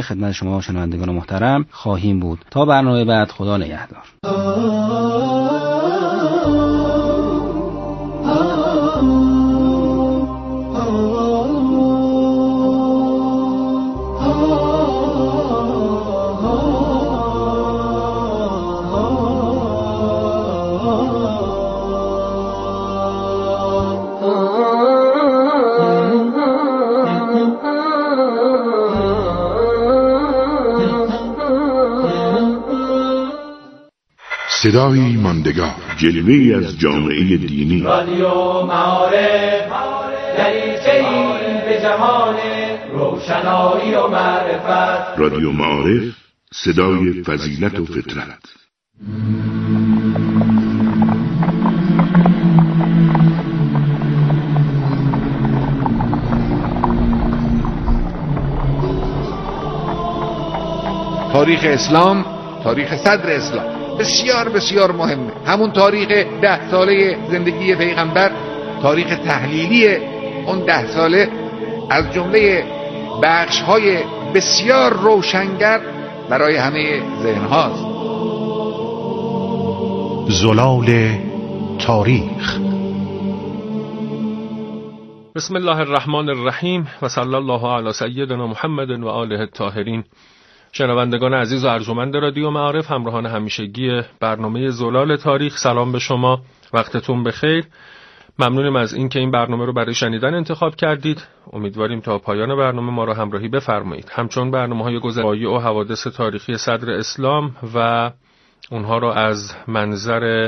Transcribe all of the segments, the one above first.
خدمت شما شنوندگان محترم خواهیم بود. تا برنامه بعد، خدا نگهدار. صدای ماندگار، جلوه‌ای از جامعه دینی. رادیو معارف، دریچه‌ای به جهان روشنایی و معرفت. رادیو معارف، صدای فضیلت و فطرت. تاریخ اسلام، تاریخ صدر اسلام بسیار بسیار مهمه. همون تاریخ 10 ساله زندگی پیغمبر، تاریخ تحلیلی اون 10 ساله از جمله بخش‌های بسیار روشنگر برای همه ذهن هاست. زلال تاریخ. بسم الله الرحمن الرحیم و صلی الله علی سیدنا محمد و آله الطاهرین. شنوندگان عزیز و ارجمند رادیو معارف، همراهان همیشگی برنامه زلال تاریخ، سلام به شما، وقتتون بخیر. ممنونیم از اینکه این برنامه رو برای شنیدن انتخاب کردید. امیدواریم تا پایان برنامه ما رو همراهی بفرمایید. همچون برنامه‌های گذشته و حوادث تاریخی صدر اسلام و اونها رو از منظر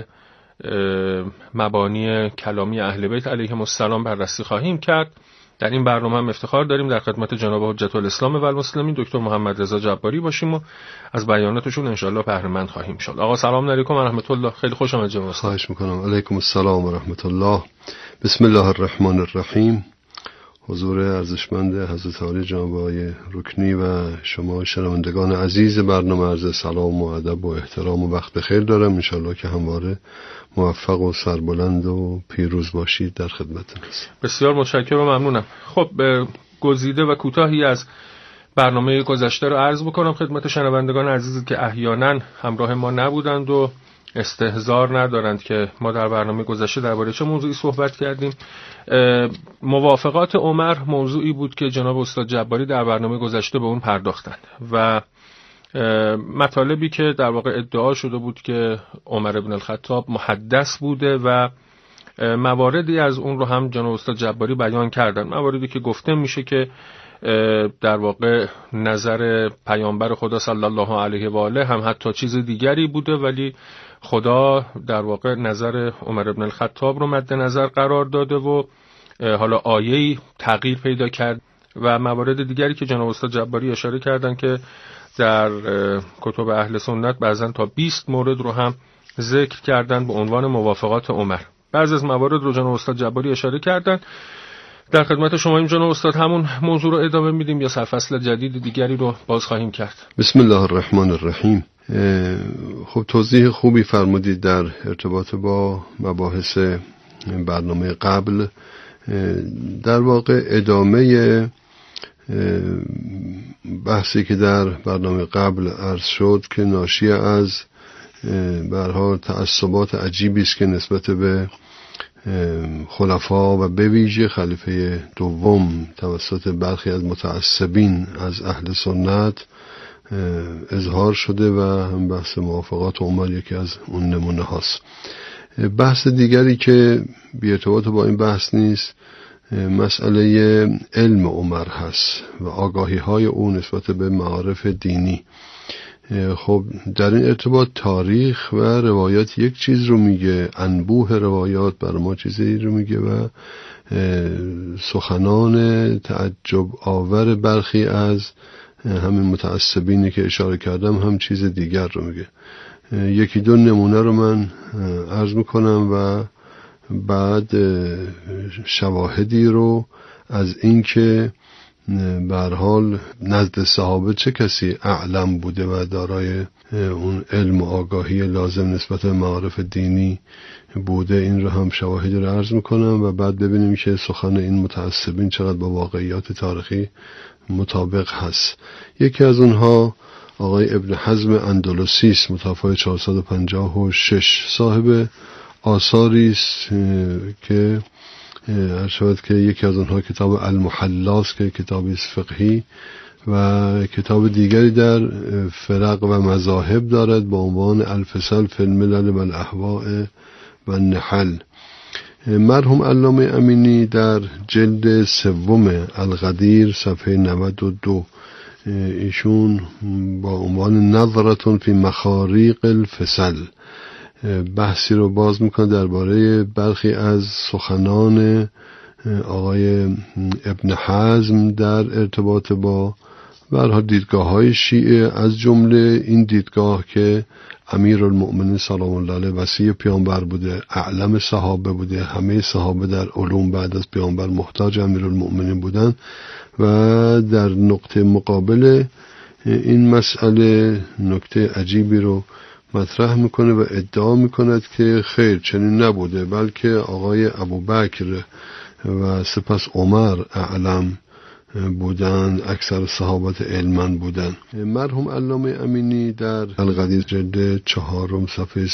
مبانی کلامی اهل بیت علیهم السلام بررسی خواهیم کرد. در این برنامه هم افتخار داریم در خدمت جناب حجت الاسلام و المسلمین دکتر محمد رضا جباری باشیم و از بیاناتشون انشالله بهره مند خواهیم شد. آقا سلام علیکم و رحمت الله. خیلی خوش آمدید جناب. خواهش میکنم. علیکم السلام و رحمت الله. بسم الله الرحمن الرحیم. حضور ارزشمند حضرت عالی جناب آقای رکنی و شما شنوندگان عزیز برنامه، عرض سلام و ادب و احترام و وقت بخیر دارم. انشالله که همواره موفق و سربلند و پیروز باشید. در خدمتتون هستم. بسیار متشکرم و ممنونم. خب گزیده و کوتاهی از برنامه گذشته رو عرض بکنم خدمت شنوندگان عزیز که احیانا همراه ما نبودند و استحضار ندارند که ما در برنامه گذشته درباره چه موضوعی صحبت کردیم. موافقات عمر موضوعی بود که جناب استاد جباری در برنامه گذشته به اون پرداختند و مطالبی که در واقع ادعا شده بود که عمر بن الخطاب محدث بوده و مواردی از اون رو هم جناب استاد جباری بیان کردن. مواردی که گفته میشه که در واقع نظر پیامبر خدا صلی الله علیه و آله هم حتی چیز دیگری بوده، ولی خدا در واقع نظر عمر بن الخطاب رو مد نظر قرار داده و حالا آیه‌ای تغییر پیدا کرد و موارد دیگری که جناب استاد جباری اشاره کردن که در کتب اهل سنت بعضن تا 20 مورد رو هم ذکر کردن به عنوان موافقات عمر. بعضی از موارد رو جناب استاد جباری اشاره کردن. در خدمت شما این جناب استاد همون موضوع رو ادامه میدیم یا سرفصل جدید دیگری رو باز خواهیم کرد؟ بسم الله الرحمن الرحیم. خب توضیح خوبی فرمودید در ارتباط با مباحث برنامه قبل. در واقع ادامه بحثی که در برنامه قبل عرض شد که ناشی از به هر حال تعصبات عجیبی است که نسبت به خلفا و به ویژه خلیفه دوم توسط برخی از متعصبین از اهل سنت اظهار شده و هم بحث موافقات عمر یکی از اون نمونه هاست. بحث دیگری که بی ارتباط با این بحث نیست مسئله علم عمر هست و آگاهی های او نسبت به معارف دینی. خب در این ارتباط تاریخ و روایات یک چیز رو میگه، انبوه روایات بر ما چیزی رو میگه و سخنان تعجب آور برخی از همین متعصبینی که اشاره کردم هم چیز دیگر رو میگه. یکی دو نمونه رو من عرض میکنم و بعد شواهدی رو از این که به هر حال نزد صحابه چه کسی اعلم بوده و دارای اون علم و آگاهی لازم نسبت به معارف دینی بوده، این رو هم شواهدی رو عرض میکنم و بعد ببینیم که سخن این متعصبین چقدر با واقعیات تاریخی مطابق هست. یکی از اونها آقای ابن حزم اندلسی است، متوفای 456، صاحب آثاری است که ارشد که یکی از اونها کتاب المحلاست که کتابی فقهی و کتاب دیگری در فرق و مذاهب دارد با عنوان الفصل فی الملل و الاهواء و النحل. مرحوم علامه امینی در جلد سوم القدیر صفحه 92 ایشون با عنوان نظرة فی مخاریق الفصل بحثی رو باز میکنه درباره برخی از سخنان آقای ابن حزم در ارتباط با برها دیدگاه‌های شیعه، از جمله این دیدگاه که امیرالمؤمنین سلام الله علیه وصی پیامبر بوده، اعلم صحابه بوده، همه صحابه در علوم بعد از پیامبر محتاج امیرالمؤمنین بودن، و در نقطه مقابل این مسئله نکته عجیبی رو مطرح میکنه و ادعا میکند که خیر چنین نبوده، بلکه آقای ابوبکر و سپس عمر اعلم بودن، اکثر صحابت علمان بودن. مرحوم علامه امینی در القدیر جلد 4 صفحه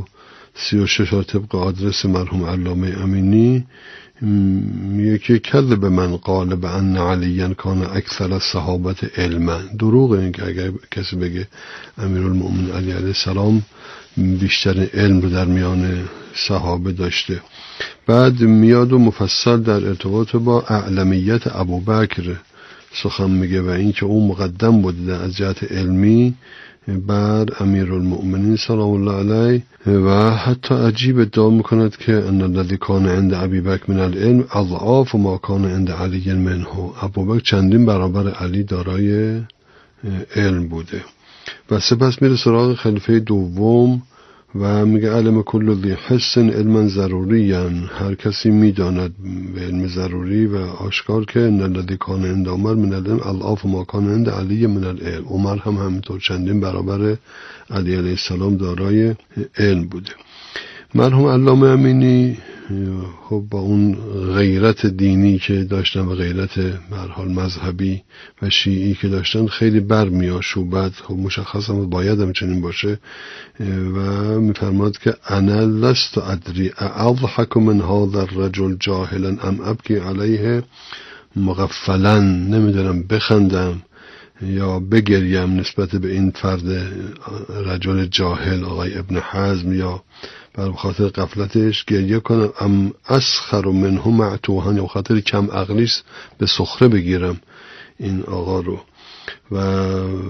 136 طبق آدرس مرحوم علامه امینی میگه که کذب من قال بان علی کان اکثر الصحابت علما. دروغه این که اگر کسی بگه امیرالمؤمنین علی علیه السلام بیشتر علم رو در میان صحابه داشته. بعد میاد و مفصل در ارتباط با اعلمیت ابوبکر سخن میگه و این که او مقدم بوده از جهت علمی بر امیرالمؤمنین سلام الله علیه، و حتی عجیب ادعا میکند که ان الذی کان عند ابی بکر من العلم اضعاف ما کان عند علی منه. ابوبکر چندین برابر علی دارای علم بوده. و سپس میره سراغ خلیفه دوم و میگه علم کل ذی حس علما ضروریاً، هر کسی میداند به علم ضروری و آشکار که ان الذی کان عند عمر من العلم اضعاف ما کان عند علی من العلم. عمر هم همینطور چندین برابر علی علیه السلام دارای علم بوده. مرحوم علامه امینی خب با اون غیرت دینی که داشتن و غیرت به هر حال مذهبی و شیعی که داشتن خیلی برمیآشوبد. خب مشخص هم باید هم چنین باشه و میفرماد که انا لست ادری اضحك من هذا الرجل جاهلا ام ابکی علیه مغفلا. نمیدونم بخندم یا بگریم نسبت به این فرد رجل جاهل آقای ابن حزم، یا بر خاطر غفلتش گریه کنم، ام اسخر منه معتوها، یا خاطر کم عقلیست به سخره بگیرم این آقا رو. و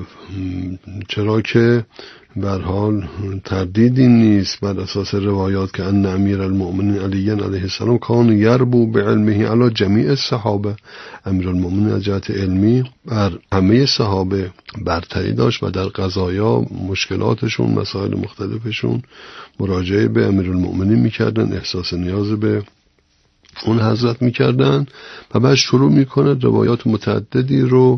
چرا که بر حال تردیدی نیست بر اساس روایات که ان امیرالمؤمنین علی علیه السلام کان یربو بعلمه علی جمیع الصحابه. امیرالمؤمنین از جهت علمی بر همه صحابه برتری داشت و در قضایا مشکلاتشون، مسائل مختلفشون مراجعه به امیرالمؤمنین میکردن، احساس نیاز به اون حضرت میکردن. و بعد شروع میکنه روایات متعددی رو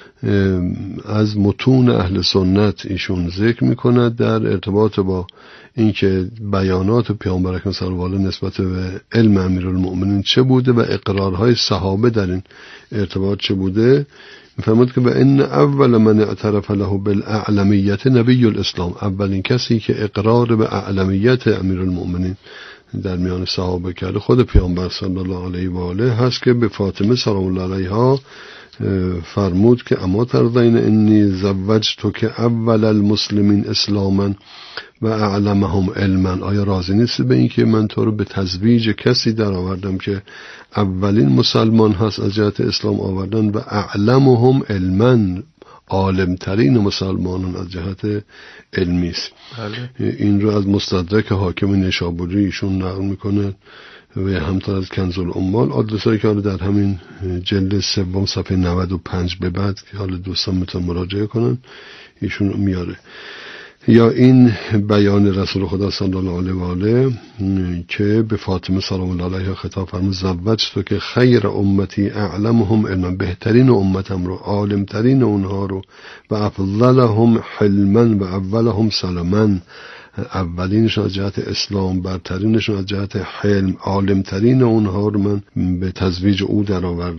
از متون اهل سنت ایشون ذکر میکند در ارتباط با اینکه بیانات پیامبر اکرم صلی الله علیه و آله نسبت به علم امیرالمؤمنین چه بوده و اقرارهای صحابه در این ارتباط چه بوده. میفرماد که و ان اول من اعترف له بالاعلمیت نبی الاسلام، اولین کسی که اقرار به اعلمیت امیرالمؤمنین در میان صحابه کرده خود پیامبر صلی الله علیه و آله هست که به فاطمه سلام الله علیها فرمود که اما ترضین انی زوجتو که اول المسلمین اسلاما و اعلمهم علما. آیا راضی نیستی به این که من تو رو به تزویج کسی در آوردم که اولین مسلمان هست از جهت اسلام آوردن و اعلمهم علما، عالمترین مسلمانان از جهت علمی است. این رو از مستدرک حاکم نشابوری ایشون نقل میکنه و همطور از کنز العمال. آدرسایی که حالا در همین جلد سوم صفحه 95 به بعد که حالا دوستان میتونن مراجعه کنن ایشون میاره. یا این بیان رسول خدا صلی الله علیه و آله که به فاطمه سلام الله علیها خطاب فرمود زوجتو که خیر امتی اعلمهم علما، بهترین امتم رو، عالمترین اونها رو، و افضلهم حلما و اولهم سلما، اولینشون از جهت اسلام، برترینشون از جهت حلم، عالمترین اونها رو من به تزویج او در آوردم.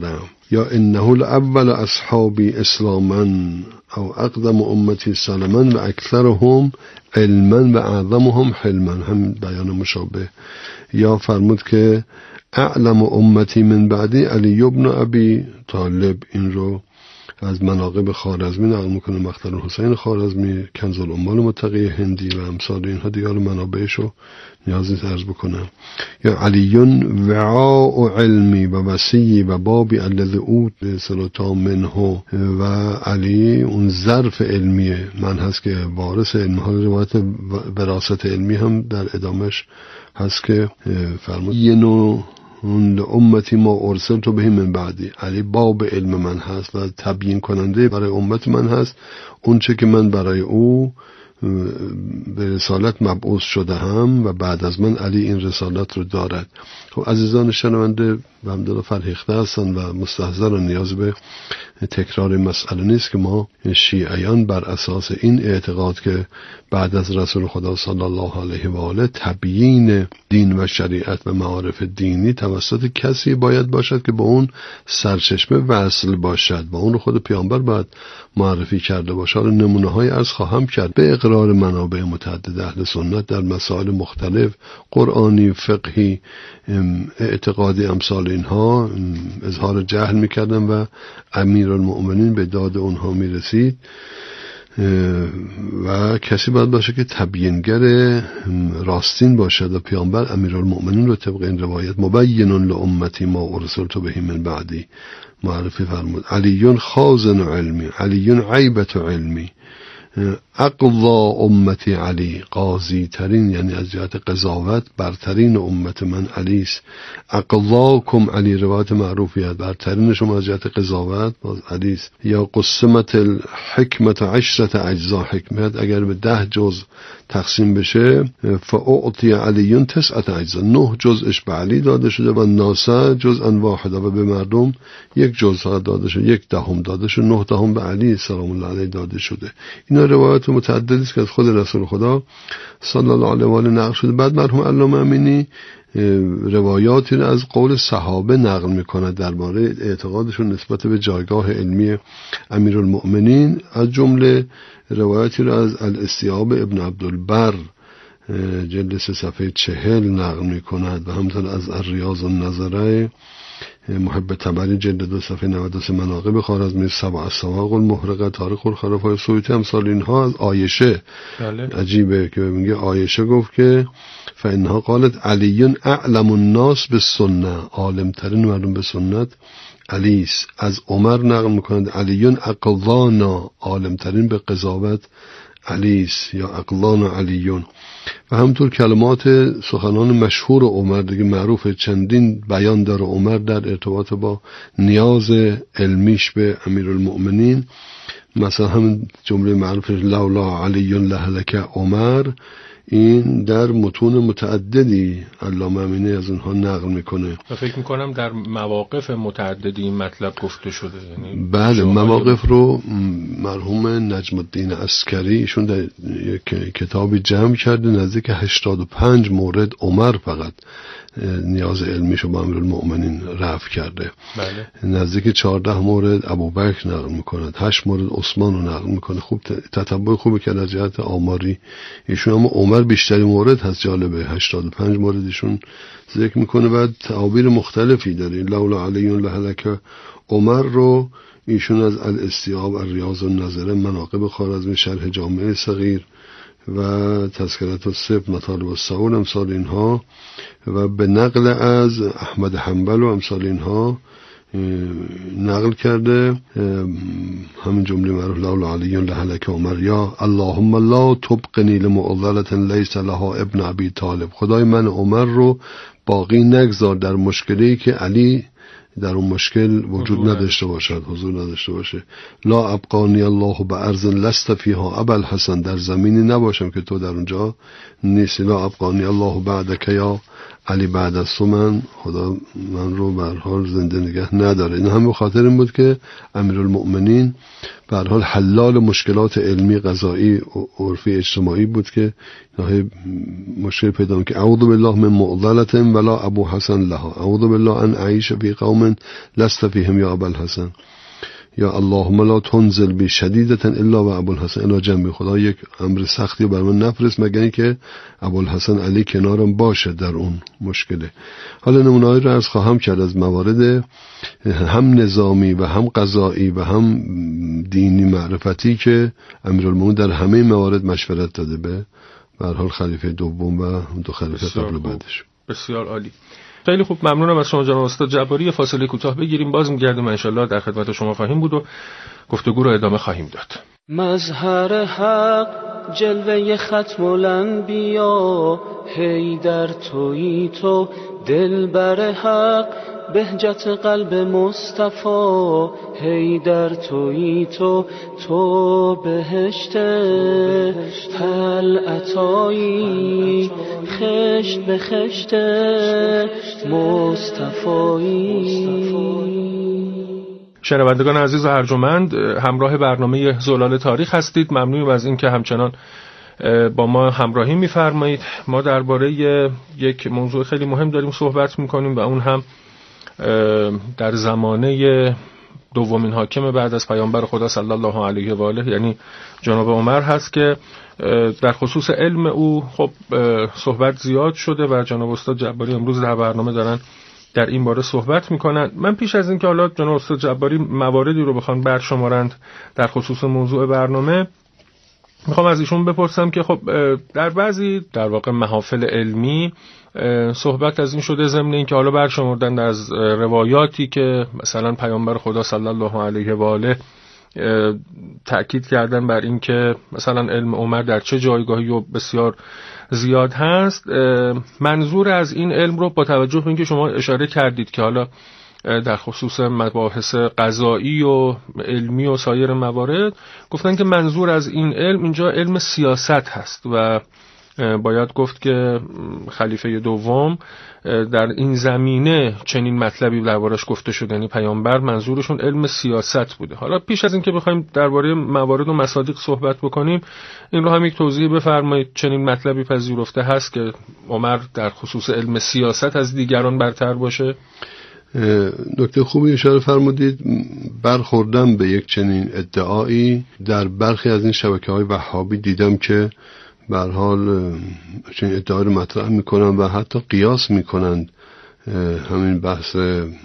یا انه الاول اصحابی اسلاما او اقدم امتی سلما و اکثرهم علما و اعظمهم حلما، هم بیان مشابه. یا فرمود که اعلم امتی من بعدی علی ابن ابی طالب، این رو از مناقب خوارزمی نقل میکنه مختار حسین خوارزمی، کنز الاموال متقی هندی و امثال اینها. دیگه منابعشو نیاز نیست عرض بکنم. یا علی وعاء علمی و وسیعی و بابی الذی اوت سلطا منه، و علی اون ظرف علمی من هست که وارث علم ها. روایت وراثت علمی هم در ادامش هست که فرمود ینو اون امتی ما ارسل تو بهی من بعدی، علی باب علم من هست و تبیین کننده برای امت من هست اون چه که من برای او به رسالت مبعوث شده هم و بعد از من علی این رسالت رو دارد. خب عزیزان شنونده و همدل فرهیخته هستن و مستحضر نیاز به تکرار مسئله نیست که ما شیعیان بر اساس این اعتقاد که بعد از رسول خدا صلی الله علیه و آله تبیین دین و شریعت و معارف دینی توسط کسی باید باشد که با اون سرچشمه وصل باشد و اون رو خود پیامبر باید معرفی کرده باشه. نمونه های عرض خواهم کرد. به اقرار منابع متعدد اهل سنت در مسائل مختلف قرآنی، فقهی، اعتقادی، امثال اینها اظهار جهل میکردن و امیرالمؤمنین به داد اونها میرسید و کسی باید باشه که تبیینگر راستین باشد و پیامبر امیرالمؤمنین رو طبق این روایت مبین لامتی ما ارسلت به من بعدی معرفی فرمود. علی خازن علمی، علی عیبت علمی، اقضا امتی علی، قاضی ترین یعنی از جهت قضاوت برترین امت من علی است. اقضاکم علی، روایت معروفیت برترین شما از جهت قضاوت باز علی است. یا قسمت الحکمت 10 اجزا، حکمت اگر به 10 جز تقسیم بشه فاعطی علی 9 اجزا، 9 جزءش به علی داده شده و 9 جزءا واحده و به مردم 1 جزء داده شده، 1/10 داده شده، 9 به علی سلام الله علیه داده شده. اینا روایات متعددی است که از خود رسول خدا صلی الله علیه و آله نقل شده. بعد مرحوم علامه امینی روایاتی را از قول صحابه نقل می‌کند درباره اعتقادشون نسبت به جایگاه علمی امیرالمؤمنین، از جمله روایاتی را از الاستیاب ابن عبدالبر جلد 3 صفحه 40 نقل می‌کند و همچنین از الریاض النظره محب تبری جلد 2 صفحه 93 مناقب خوارزمی، سبع السواق المحرقه، تاریخ الخلفای سویتی، امثال اینها. از عایشه عجیبه که میگه عایشه گفت که فانها قالت علی اعلم الناس بالسنه، عالم ترین مردم به سنت علی است. از عمر نقل میکنند علی اقضانا، عالم ترین به قضاوت علی است یا اقضانا علیون. و همطور کلمات سخنان مشهور عمر دیگه معروف، چندین بیان داره عمر در ارتباط با نیاز علمیش به امیرالمؤمنین. مثلا همین جمله معروف لولا علی لهلک عمر، این در متون متعددی علامه امینی از اونها نقل میکنه و فکر میکنم در مواقف متعددی این مطلب گفته شده. یعنی بله، مواقف رو مرحوم نجم الدین عسکری ایشون در یک کتابی جمع کرده، نزدیک 85 مورد عمر فقط نیاز علمیشو با امیرالمؤمنین رفع کرده. بله. نزدیک 14 مورد ابوبکر نقل میکند، 8 مورد عثمان رو نقل میکنه. خوب تتبع خوبی کرد از جهت آماری ایشون، اما عمر بیشتری مورد هست. جالبه 85 مورد ایشون ذکر میکنه و تعابیر مختلفی داره. لولا علی لهلک عمر رو ایشون از الاستیاب الریاض النظره، مناقب خوارزمی، شرح جامع صغیر و تذکرات الصف، مطالب الصول، امثال اینها و به نقل از احمد حنبل و امثال اینها نقل کرده. همین جمله معروف لولا علی لهلک عمر یا اللهم لا تبقنی لمعضلة لیس لها ابن ابی طالب، خدای من عمر رو باقی نگذار در مشکلی که علی در اون مشکل وجود نداشته باشد، حضور نداشته باشه. لا ابقانی الله بارض لست فیها ابا الحسن، در زمینی نباشم که تو در اونجا نیستی. لا ابقانی الله بعدک یا علی بعد از تو خدا من رو به هر حال زنده نگه نداره. این هم به خاطر این بود که امیرالمؤمنین به هر حال حلال مشکلات علمی، قضایی، عرفی، اجتماعی بود که مشکل پیدا که اعوذ بالله من معضلة ولا ابو حسن لها، اعوذ بالله ان اعیش فی قوم لست فیهم یا ابا الحسن، یا اللهم لا تنزل بی شدیدة الا و ابو الحسن، الا جنبی، خدا یک امر سختی بر من نفرست مگر اینکه ابو الحسن علی کنارم باشه در اون مشکله. حالا نمونه‌ای رو عرض خواهم کرد از موارد هم نظامی و هم قضایی و هم دینی معرفتی که امیرالمومنین در همه موارد مشورت داده به هر حال خلیفه دوم و دو خلیفه قبل بعدش. بسیار عالی. خیلی خوب، ممنونم از شما جناب استاد جباری. فاصله کوتاه بگیریم، باز میگردیم ان شاءالله در خدمت شما خواهیم بود و گفتگو رو ادامه خواهیم داد. مظهر حق جلوه ختم الانبیا، حیدر تویی تو دلبر حق، بهجت قلب مصطفی، حیدر تویی تو بهشت طلعتایی، خشت به خشت مصطفایی. شنوندگان عزیز و ارجمند، همراه برنامه زلال تاریخ هستید. ممنونیم از این که همچنان با ما همراهی می‌فرمایید. ما درباره یک موضوع خیلی مهم داریم صحبت می‌کنیم و اون هم در زمانه دومین حاکم بعد از پیامبر خدا صلی الله علیه و آله، یعنی جناب عمر هست که در خصوص علم او خب صحبت زیاد شده و جناب استاد جباری امروز در برنامه دارن در این باره صحبت میکنن. من پیش از این که حالا جناب استاد جباری مواردی رو بخوان برشمارند در خصوص موضوع برنامه، میخوام از ایشون بپرسم که خب در بعضی در واقع محافل علمی صحبت از این شده ضمن این که حالا برشمردن از روایاتی که مثلا پیامبر خدا صلی الله علیه و آله تأکید کردن بر این که مثلا علم عمر در چه جایگاهی و بسیار زیاد هست. منظور از این علم رو با توجه به اینکه شما اشاره کردید که حالا در خصوص مباحث قضایی و علمی و سایر موارد گفتن که منظور از این علم اینجا علم سیاست هست و باید گفت که خلیفه دوم در این زمینه چنین مطلبی دربارش گفته شده، یعنی پیامبر منظورشون علم سیاست بوده. حالا پیش از این که بخوایم درباره موارد و مصادیق صحبت بکنیم، این رو هم یک توضیح بفرمایید. چنین مطلبی پذیرفته هست که عمر در خصوص علم سیاست از دیگران برتر باشه؟ نکته خوبی اشاره فرمودید. برخوردم به یک چنین ادعایی در برخی از این شبکه‌های وهابی دیدم که به هر حال چنین ادعایی رو مطرح میکنن و حتی قیاس میکنن همین بحث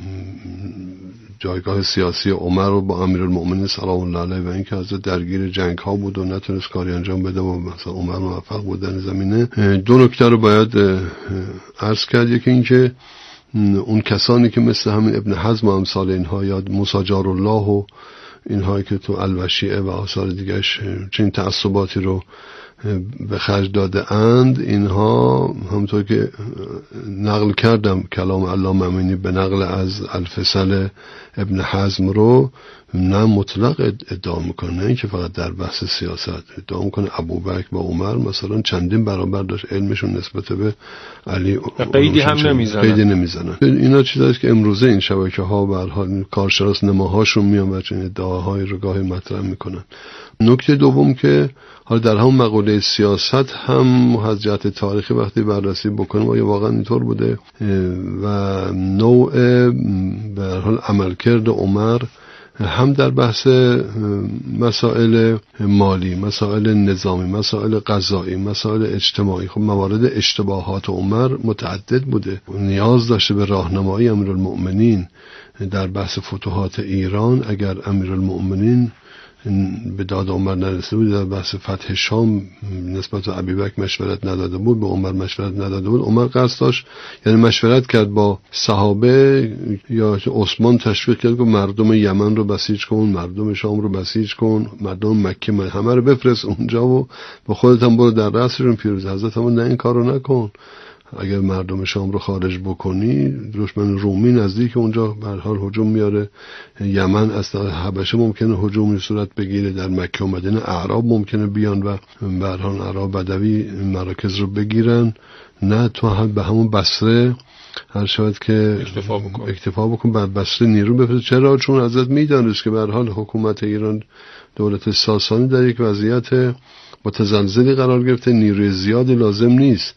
جایگاه سیاسی عمر رو با امیرالمؤمنین سلام الله علیه و اینکه از درگیر جنگ ها بود و نتونست کاری انجام بده و مثلا عمر موفق بود در زمینه. دو نکته رو باید عرض کرد. یکی اینکه اون کسانی که مثل همین ابن حزم و امثال اینها یا موسی جارالله و اینهایی که تو الوشیعه و آثار دیگرش چنین تعصباتی رو به خرج داده اند، اینها همونطور که نقل کردم کلام علامه امینی به نقل از الفصل ابن حزم رو نه مطلق ادعا میکنه، نه اینکه فقط در بحث سیاست ادعا میکنه ابوبکر و عمر مثلا چندین برابر داشت علمشون نسبت به علی، قیدی هم نمیزنن. اینا چیزاییست که امروزه این شبکه ها به هر حال کارشناس نماهاشون میان و چنین ادعاهای رو گاهی مطرح میکنن. نکته دوم که حالا در همون مقوله سیاست هم از جهت تاریخی وقتی بررسی بکنیم آیا واقعا اینطور بوده و نوع به هر حال عملکرد عمر هم در بحث مسائل مالی، مسائل نظامی، مسائل قضایی، مسائل اجتماعی، خب موارد اشتباهات عمر متعدد بوده. نیاز داشته به راهنمایی امیرالمؤمنین در بحث فتوحات ایران. اگر امیرالمؤمنین به داد عمر نرسیده بود، در بحث فتح شام نسبت به ابوبکر مشورت نداده بود، به عمر مشورت نداده بود، عمر قصد داشت یعنی مشورت کرد با صحابه یا عثمان تشویق کرد که مردم یمن رو بسیج کن، مردم شام رو بسیج کن، مردم مکه همه رو بفرست اونجا و با خودت هم برو در رأسشون پیروز. حضرت هم نه این کارو نکن. اگر مردم شام رو خارج بکنی دشمن رومی نزدیک اونجا به هر حال هجوم میاره. یمن از حبشه ممکنه هجومی صورت بگیره، در مکه و مدینه اعراب ممکنه بیان و به هر حال اعراب بدوی مراکز رو بگیرن. نه تو هم به همون بصره هر شاید که اکتفا بکن بر بصره نیرو بفرست. چرا؟ چون حضرت میدانست که به هر حال حکومت ایران دولت ساسانی در یک وضعیت متزلزلی قرار گرفته، نیروی زیادی لازم نیست،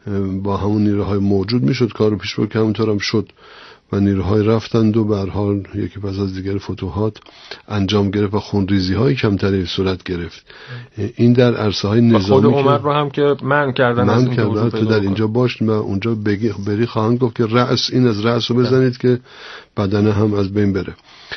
با همون نیروهای موجود میشد کارو پیش برد که همونطور هم شد و نیروهای رفتند و به هر حال یکی پس از دیگر فتوحات انجام گرفت و خونریزی های کمتری صورت گرفت. این در عرصه های نظامی خود عمر رو هم که منع کردن تو در اینجا باش و اونجا بری خواهند گفت که رأس این از رأس رو بزنید که بدن هم از بین بره.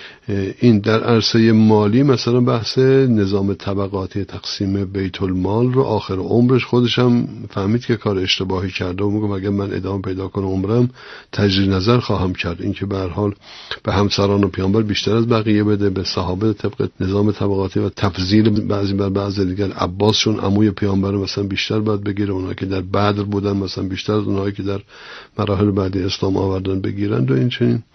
این در عرصه مالی مثلا بحث نظام طبقاتی تقسیم بیت المال رو آخر عمرش خودش هم فهمید که کار اشتباهی کرده و میگم اگر من ادامه پیدا کنم عمرم تجدید نظر خواهم کرد. این که به هر حال به همسران و پیامبر بیشتر از بقیه بده، به صحابه طبق نظام طبقاتی و تفضیل بعضی بر بعضی دیگر. عباسشون عموی پیامبر مثلا بیشتر باید بگیره، اونایی که در بدر بودن مثلا بیشتر از اونایی که در مراحل بعدی اسلام آوردن بگیرن. و این چنین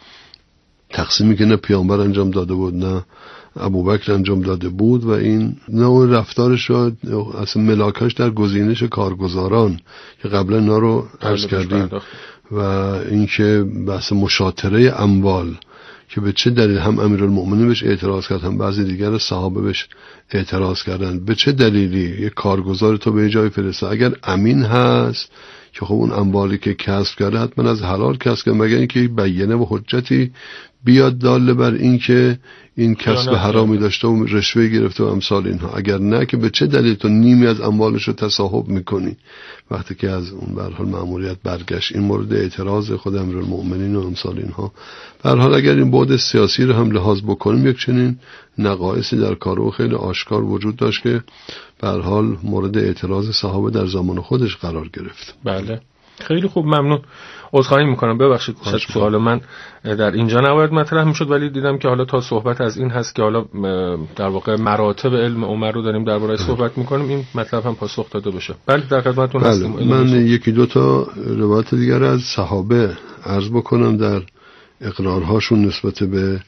تقسیمی که نه پیامبر انجام داده بود نه ابوبکر انجام داده بود و این نوع رفتارش رو اصلا ملاکش در گزینش کارگزاران که قبلا اینا رو عرض کردیم و اینکه بحث مشاطره اموال که به چه دلیل هم امیرالمؤمنین بهش اعتراض کرد هم بعضی دیگر صحابه بهش اعتراض کردن. به چه دلیلی یک کارگزار تو به جای فرسته اگر امین هست که خب اون اموالی که کسب کرده حتما از حلال کسب کرده مگر اینکه بیانه و حجتی بیاد داله بر این که این کسب حرامی داشته و رشوه گرفته و امثال اینها. اگر نه که به چه دلیل تو نیمی از اموالش رو تصاحب میکنی وقتی که از اون به هر حال مأموریت برگشت. این مورد اعتراض خود امیرالمؤمنین و امثال اینها. به هر حال اگر این بعد سیاسی رو هم لحاظ بکنیم یک چنین نقایصی در کارو خیلی آشکار وجود داشت که به هر حال مورد اعتراض صحابه در زمان خودش قرار گرفت. بله خیلی خوب، ممنون. عذرخواهی میکنم ببخشید سوال من در اینجا نباید مطرح میشد ولی دیدم که حالا تا صحبت از این هست که حالا در واقع مراتب علم عمر رو داریم درباره صحبت میکنیم این مطلب هم پاسخ داده بشه. بله در خدمتتون هستم. من یکی دو تا روایت دیگر از صحابه عرض بکنم در اقرارهاشون نسبت به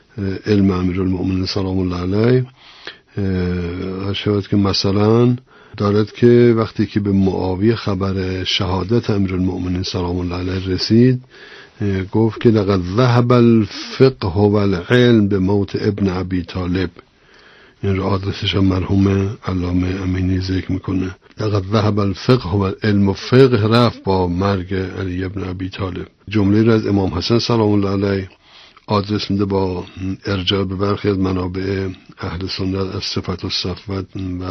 علم امیرالمؤمنین سلام الله علیه. شاید که مثلا دارد که وقتی که به معاویه خبر شهادت امیرالمؤمنین سلام الله علیه رسید گفت که لقد ذهب الفقه والعلم به موت ابن ابی طالب. این رو آدرسش هم مرحوم علامه امینی ذکر میکنه. لقد ذهب الفقه والعلم و فقه رفت با مرگ علی ابن ابی طالب. جمله رو از امام حسن سلام الله علیه آدرس میده با ارجاع به برخی از منابع اهل سنت از صفت و صفوت و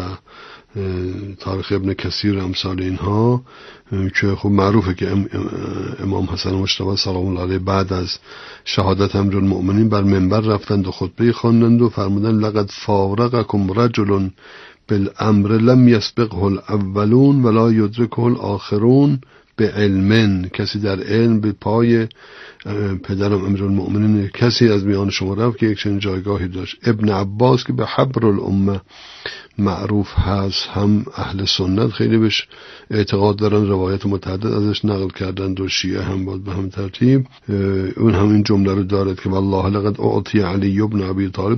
تاریخ ابن کثیر امثال اینها که خب معروفه که امام حسن مجتبی سلام الله علیه بعد از شهادت امیرالمؤمنین بر منبر رفتند و خطبه خواندند و فرمودند لقد فارقکم رجل بالامر لم یسبقه الاولون ولا یدرکه الاخرون به علمن. کسی در علم به پای پدرم امیرالمؤمنین کسی از میان شما رفت که یک چنین جایگاهی داشت. ابن عباس که به حبر الامه معروف هست هم اهل سنت خیلی بهش اعتقاد دارن، روایت متعدد ازش نقل کردند و شیعه هم بود به هم ترتیب. اون هم این جمله رو دارد که والله لقد اعطی علی ابن ابی طالب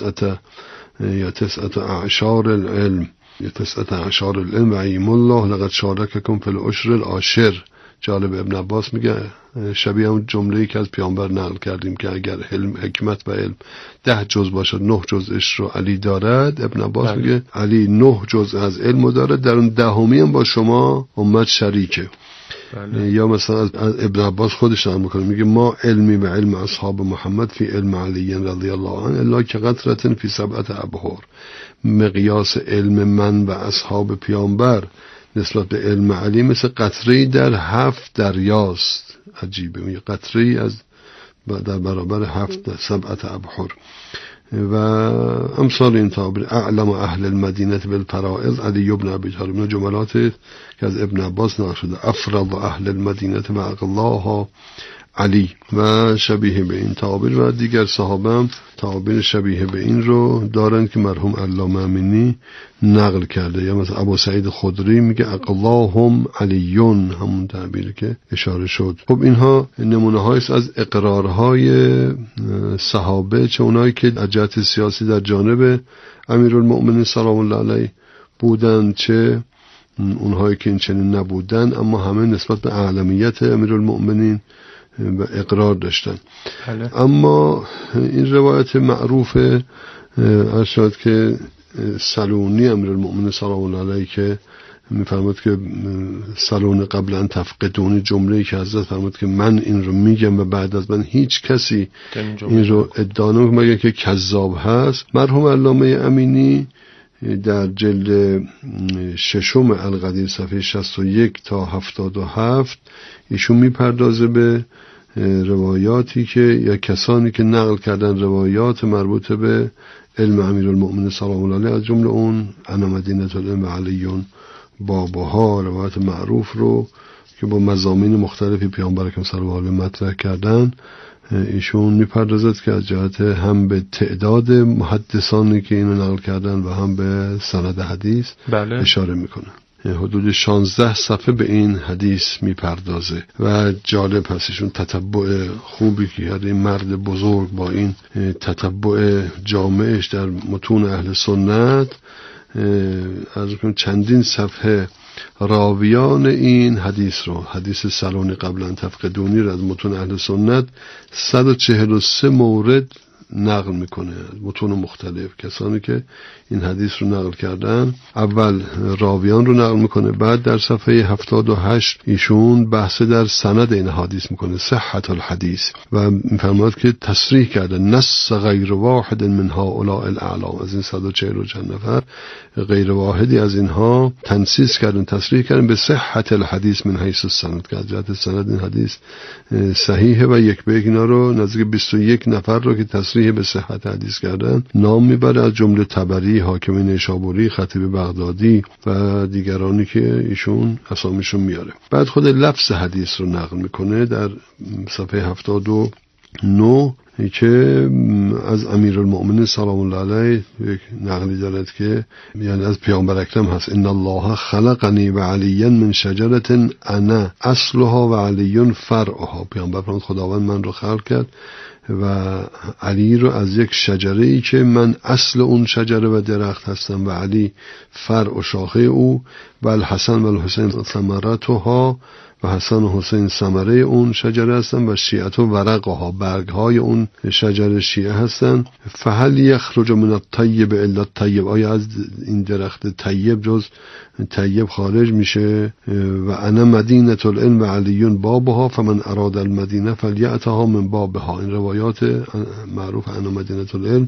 تسعة اعشار العلم و ایم الله لقد شارککم فی العشر العاشر. جالب ابن عباس میگه شبیه اون جمله‌ای که از پیامبر نقل کردیم که اگر علم حکمت و علم 10 جز باشد 9 جزش رو علی دارد. ابن عباس میگه علی 9 جز از علم دارد، در اون دهمی هم با شما امت شریکه. یا مثلا از ابن عباس خودش نقل میکنه میگه ما علمی و علم اصحاب محمد فی علم علی رضی الله عنه الا که قطرة فی 7 ابحر. مقیاس علم من و اصحاب پیامبر نسبت به علم علی مثل قطره‌ای در 7 دریاست. عجیبه، میگه قطره‌ای از در برابر 7 ابحر. و امثال این تعبیر اعلم اهل المدینه بالفرائض علی ابن ابی طالب. این جملاتی که از ابن عباس نقل شده. افرض اهل المدینه و اقلاها علی و شبیه به این تعابیر و دیگر صحابه هم تعابیر شبیه به این رو دارن که مرحوم علامه امینی نقل کرده. یا مثلا ابو سعید خدری میگه اقلاهم علیون، همون تعبیری که اشاره شد. خب اینها نمونه هایست از اقرارهای صحابه، چه اونایی که از جهت سیاسی در جانب امیرالمؤمنین سلام الله علیه بودن، چه اونهایی که این چنین نبودن اما همه نسبت به اعلمیت امیرالمؤمنین و اقرار داشتن. اما این روایت معروف ارشاد که سلونی امیرالمؤمنین سلام الله علیه که میفرماد که سلون قبل ان تفقدونی، جمله‌ای که حضرت فرمود که من این رو میگم و بعد از من هیچ کسی این رو ادعا نمی‌کنه مگر که کذاب هست. مرحوم علامه امینی در جلد ششم القدیر صفحه 61 تا 77 ایشون میپردازه به روایاتی که یا کسانی که نقل کردن روایات مربوط به علم امیرالمؤمنین سلام الله علیه، از جمله اون انا مدینة العلم علیون بابها، روایت معروف رو که با مضامین مختلفی پیامبر اکرم صلی الله علیه مطرح کردن. ایشون میپردازد که از جهت هم به تعداد محدثانی که اینو نقل کردن و هم به سند حدیث اشاره میکنه. حدود 16 صفحه به این حدیث میپردازه و جالب هست. ایشون تتبع خوبی که این مرد بزرگ با این تتبع جامعش در متون اهل سنت از چندین صفحه راویان این حدیث رو، حدیث سلون قبل ان تفقدونی رو از متون اهل سنت 143 مورد نقل میکنه از متون مختلف. کسانی که این حدیث رو نقل کردن اول راویان رو نقل میکنه، بعد در صفحه 78 ایشون بحث در سند این حدیث میکنه، صحت الحدیث، و میفرماد که تصریح کرده نص غیر واحد من هؤلاء الاعلام، از این 140 و چند نفر غیر واحدی از اینها تنصیص کردن، تصریح کردن به صحت الحدیث من حیث السند، که از جهت سند این حدیث صحیحه و یک به یک اینا رو نزدیک 21 نفر رو که تصریح به صحت حدیث کردن نام میبره، از جمله طبری، حاکم نیشابوری، خطیب بغدادی و دیگرانی که ایشون اسامیشون میاره. بعد خود لفظ حدیث رو نقل میکنه در صفحه 79 که از امیرالمؤمنین سلام الله علیه یک نقلی دارد که یعنی از پیامبر اکرم هست، ان الله خلقنی و علی من شجرة انا اصلها و علی فرعها. پیامبر فرمود خداوند من رو خلق کرد و علی رو از یک شجره ای که من اصل اون شجره و درخت هستم و علی فرع و شاخه او، و الحسن و الحسین ثمرتها، و حسن و حسین ثمره اون شجره هستن، و شیعت و ورقها، برگهای اون شجره شیعه هستن. فهل یخرج من الطیب الا الطیب، آیا از این درخت طیب جز طیب خارج میشه؟ و انا مدینة العلم و علیون بابها فمن اراد المدینه فلیأتها من بابها. این روایات معروف انا مدینة العلم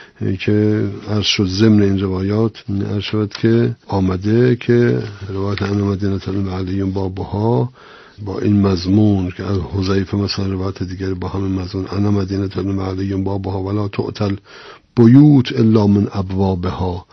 که عرض شد ضمن این روایات عرض شد که آمده که روایت انا مدینة العلم و علیون بابها با این مضمون که از حذیفه مثلا روایت دیگری با همین مضمون انا مدینة العلم و علیون بابها ولا تؤتل بیوت الا من ابوابها،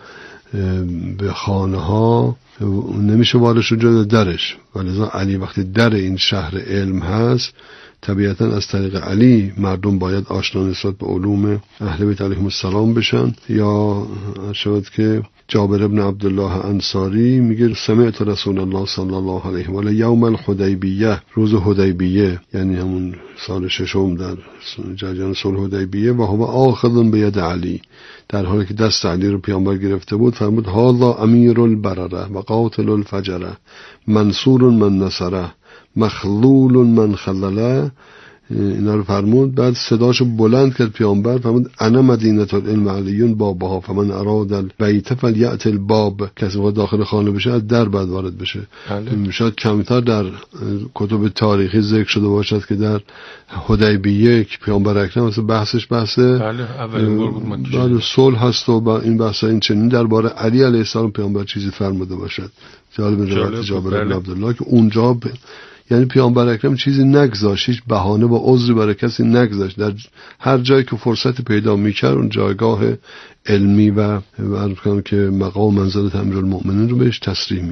به خانه ها نمیشه وارد شد جز درش، ولذا علی وقتی در این شهر علم هست طبیعتا از طریق علی مردم باید آشنا نسبت به علوم اهل بیت علیهم السلام بشن. یا شد که جابر ابن عبدالله انصاری میگه سمعت رسول الله صلی الله علیه و آله یوم الحدیبیه، روز حدیبیه یعنی همون سال ششم در جریان صلح حدیبیه، و هو آخذ بید علی، در حالی که دست علی رو پیامبر گرفته بود، فرمود هذا امیر البرره و قاتل الفجره منصور من نصره مخلول من خلله. اینا رو فرمود. بعد صداشو بلند کرد پیامبر، فرمود انا مدینة العلم علیون بابها فمن اراد البیت فلیأت الباب، کسی بخواد داخل خانه بشه از در بعد وارد بشه. شاید کمتر در کتب تاریخی ذکر شده باشد که در حدیبیه که پیامبر اکرم مثلا بحثش اولین بار بود بعد صلح هست و با این بحث این چنین درباره علی علیه السلام پیامبر چیزی فرموده باشد. جالب جابر بن عبدالله که اونجا یعنی پیامبر اکرم چیزی نگذاشت، هیچ بهانه با عذری برای کسی نگذاشت، در هر جایی که فرصت پیدا میکرد اون جایگاه علمی و عرض کنم که مقام منزلت امیرالمؤمنین رو بهش تصریح میکرد.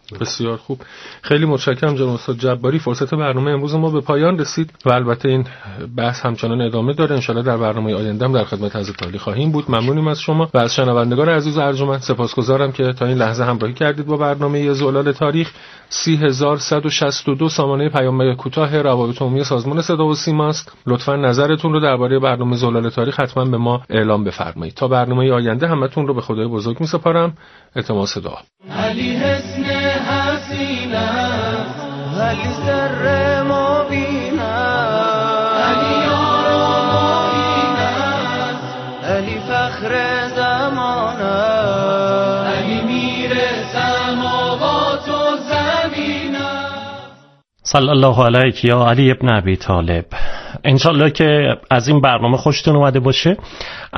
بسیار خوب. خیلی متشکرم جناب استاد جباری. فرصت برنامه امروز ما به پایان رسید و البته این بحث همچنان ادامه داره. ان شاءالله در برنامه آینده هم در خدمت حضرت عالی خواهیم بود. ممنونیم از شما و از شنوندگان عزیز و ارجمند. سپاسگزارم که تا این لحظه همراهی کردید با برنامه زلال تاریخ. 3162 سامانه پیام کوتاه روابط عمومی سازمان صدا و سیما است. لطفاً نظرتون رو درباره برنامه زلال تاریخ حتما به ما اعلام بفرمایید. تا برنامه آینده همتون رو به خدای بزرگ می‌سپارم. التماس دعا. علی حسن حسینه علی سر مبینه علی آرامینه علی فخر زمانه علی میر سماوات و زمینه. صلی الله علیک یا علی ابن ابی طالب. انشالله که از این برنامه خوشتون اومده باشه.